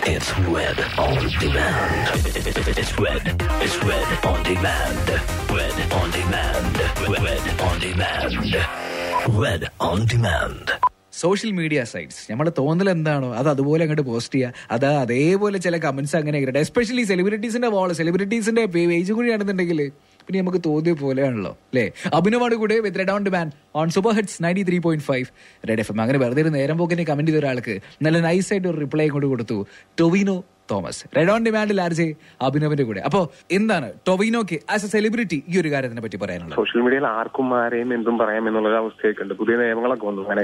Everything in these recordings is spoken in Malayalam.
It's Red on Demand. It's Red on Demand. Red on Demand. Red on Demand. Red on Demand. Social media sites നമ്മുടെ തോന്നൽ എന്താണോ അത് അതുപോലെ അങ്ങോട്ട് പോസ്റ്റ് ചെയ്യുക. അത് അതേപോലെ ചില കമന്റ്സ് അങ്ങനെ കിട്ടട്ടെ. എസ്പെഷ്യലി സെലിബ്രിറ്റീസിന്റെ സെലിബ്രിറ്റീസിന്റെ പേജ് കൂടിയാണെന്നുണ്ടെങ്കിൽ പിന്നെ നമുക്ക് തോന്നിയ പോലെയാണല്ലോ അല്ലേ. അഭിനവാണ് കൂടെ with red on demand on super hits 93.5 red F M. അങ്ങനെ വെറുതെ ഒരു നേരം പോക്കിനെ കമന്റ് ചെയ്ത ഒരാൾക്ക് നല്ല നൈസായിട്ട് ഒരു റിപ്ലൈ കൊണ്ട് കൊടുത്തു ടൊവിനോ തോമസ്. റെഡ് ഓൺ ഡിമാൻഡിൽ ആർജെ അഭിനവിന്റെ കൂടെ. അപ്പോ എന്താണ് ടൊവിനോക്ക് ആസ് എ സെലിബ്രിറ്റി ഈ ഒരു കാര്യത്തിനെ പറ്റി പറയാനുള്ളത്? സോഷ്യൽ മീഡിയയിൽ ആർക്കും ആരെയും എന്തും പറയാം എന്നുള്ള അവസ്ഥയൊക്കെ ഉണ്ട്. പുതിയ നിയമങ്ങളൊക്കെ വന്നു അങ്ങനെ.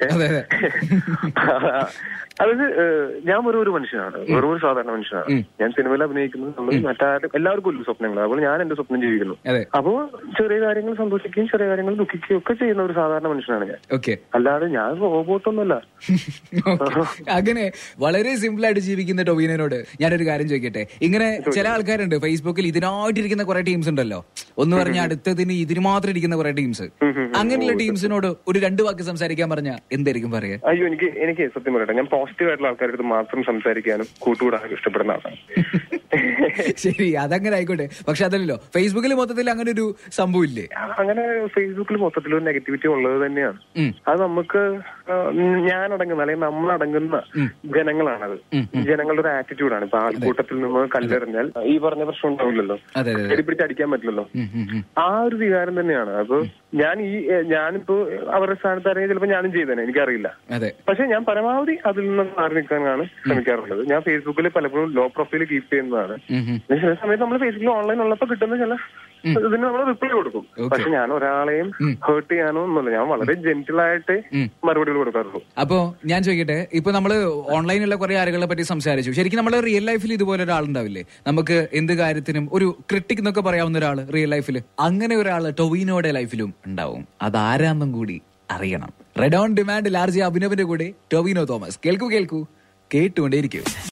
അതായത് ഞാൻ ഒരു മനുഷ്യനാണ്, വെറും ഒരു സാധാരണ മനുഷ്യനാണ്. ഞാൻ സിനിമയിൽ അഭിനയിക്കുന്നത് നമ്മൾ മറ്റാരും എല്ലാവർക്കും ഒരു സ്വപ്നങ്ങൾ. അപ്പോൾ ഞാൻ എന്റെ സ്വപ്നം ജീവിക്കുന്നു. അപ്പോ ചെറിയ കാര്യങ്ങൾ സന്തോഷിക്കുകയും ചെറിയ കാര്യങ്ങൾ ദുഃഖിക്കുകയും ഒക്കെ ചെയ്യുന്ന ഒരു സാധാരണ മനുഷ്യനാണ് ഞാൻ. അല്ലാതെ ഞാൻ റോബോട്ടൊന്നുമല്ല. അങ്ങനെ വളരെ സിമ്പിൾ ആയിട്ട് ജീവിക്കുന്ന ടൊവിനോനോട് ഞാനൊരു കാര്യം ചോദിക്കട്ടെ. ഇങ്ങനെ ചില ആൾക്കാരുണ്ട് ഫേസ്ബുക്കിൽ ഇതിനായിട്ടിരിക്കുന്ന കുറെ ടീംസ് ഉണ്ടല്ലോ, ഒന്ന് പറഞ്ഞ അടുത്തതിന് ഇതിന് മാത്രം ഇരിക്കുന്ന കുറെ ടീംസ്. അങ്ങനെയുള്ള ടീംസിനോട് ഒരു 2 വാക്ക് സംസാരിക്കാൻ പറഞ്ഞാൽ എന്തായിരിക്കും പറയാ? അയ്യോ, എനിക്ക് സത്യം പറയട്ടെ, ഞാൻ പോസിറ്റീവ് ആയിട്ടുള്ള ആൾക്കാരുടെ അടുത്ത് മാത്രം സംസാരിക്കാനും കൂട്ടുകൂടാനും ഇഷ്ടപ്പെടുന്ന ആളാണ്. ശരി, അതങ്ങനെ ആയിക്കോട്ടെ. പക്ഷെ അതല്ലല്ലോ ഫേസ്ബുക്കിൽ മൊത്തത്തിൽ അങ്ങനെ ഒരു സംഭവം ഇല്ലേ? അങ്ങനെ ഫേസ്ബുക്കിൽ മൊത്തത്തിൽ ഒരു നെഗറ്റിവിറ്റി ഉള്ളത് തന്നെയാണ്. അത് നമുക്ക് ഞാനടങ്ങുന്ന അല്ലെങ്കിൽ നമ്മളടങ്ങുന്ന ജനങ്ങളാണത്. ജനങ്ങളുടെ ഒരു ആറ്റിറ്റ്യൂഡാണ്. ഇപ്പൊ ആൾക്കൂട്ടത്തിൽ നിന്ന് കല്ലെറിഞ്ഞാൽ ഈ പറഞ്ഞ പ്രശ്നം ഉണ്ടാവില്ലല്ലോ, പിടിപ്പിടിച്ച് അടിക്കാൻ പറ്റില്ലല്ലോ. ആ ഒരു വികാരം തന്നെയാണ്. അപ്പൊ ഞാനിപ്പോ അവരുടെ സ്ഥാനത്ത് അറിയാൻ ചിലപ്പോൾ ഞാനും ചെയ്തേനെ, എനിക്കറിയില്ല. പക്ഷെ ഞാൻ പരമാവധി അതിൽ നിന്ന് മാറി നിൽക്കാനാണ് ശ്രമിക്കാറുള്ളത്. ഞാൻ ഫേസ്ബുക്കിൽ പലപ്പോഴും ലോ പ്രൊഫൈൽ കീപ്പ് ചെയ്യുന്നതാണ്. ചില സമയത്ത് നമ്മൾ ഫേസ്ബുക്കിൽ ഓൺലൈൻ ഉള്ളപ്പോ കിട്ടുന്ന ചില ഇതിന് നമ്മൾ റിപ്ലൈ കൊടുക്കും. പക്ഷെ ഞാൻ ഒരാളെയും ഹേർട്ട് ചെയ്യാനോ ഒന്നുമില്ല. ഞാൻ വളരെ ജെന്റിലായിട്ട് മറുപടികൾ കൊടുക്കാറുള്ളൂ. അപ്പോ ഞാൻ ചോദിക്കട്ടെ, ഇപ്പൊ നമ്മള് ഓൺലൈനിലുള്ള കുറെ ആളുകളെ പറ്റി സംസാരിച്ചു. ശരിക്കും നമ്മുടെ റിയൽ ലൈഫിൽ ഇതുപോലെ ഒരാളുണ്ടാവില്ലേ? നമുക്ക് എന്ത് കാര്യത്തിനും ഒരു ക്രിട്ടിക് എന്നൊക്കെ പറയാവുന്ന ഒരാള് റിയൽ ലൈഫിൽ. അങ്ങനെ ഒരാള് ടൊവിനോയുടെ ലൈഫിലും ഉണ്ടാവും. അതാരാന്നും കൂടി അറിയണം. റെഡ് ഓൺ ഡിമാൻഡ് ആർജെ അഭിനവിന്റെ കൂടെ ടൊവിനോ തോമസ്. കേൾക്കൂ കേട്ടുകൊണ്ടേയിരിക്കും.